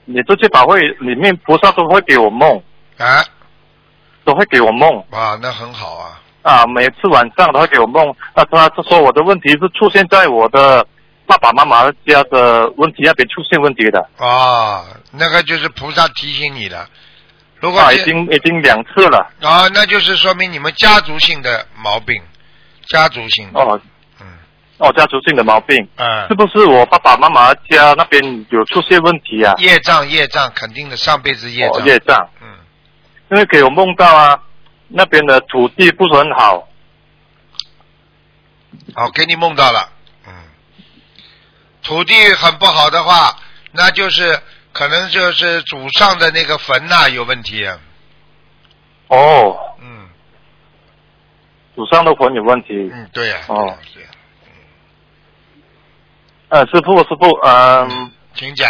你这些法会里面菩萨都会给我梦啊， 都会给我梦哇，那很好啊。 啊，每次晚上都会给我梦。他说我的问题是出现在我的爸爸妈妈家的问题那边出现问题的。 啊，那个就是菩萨提醒你的。如果已经2次了。 啊，那就是说明你们家族性的毛病，家族性的。 家族性的毛病。 嗯。 是不是我爸爸妈妈家那边有出现问题啊？ 业障肯定的，上辈子业障。 业障。因为给我梦到啊，那边的土地不是很好。 好，给你梦到了。土地很不好的话，那就是可能就是祖上的那个坟呐有问题。 祖上的魂有问题。 对呀。 师傅， 请讲。